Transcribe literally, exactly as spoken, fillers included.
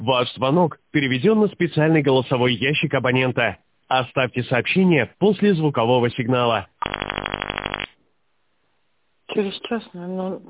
Ваш звонок переведен на специальный голосовой ящик абонента. Оставьте сообщение после звукового сигнала. Через час, наверное.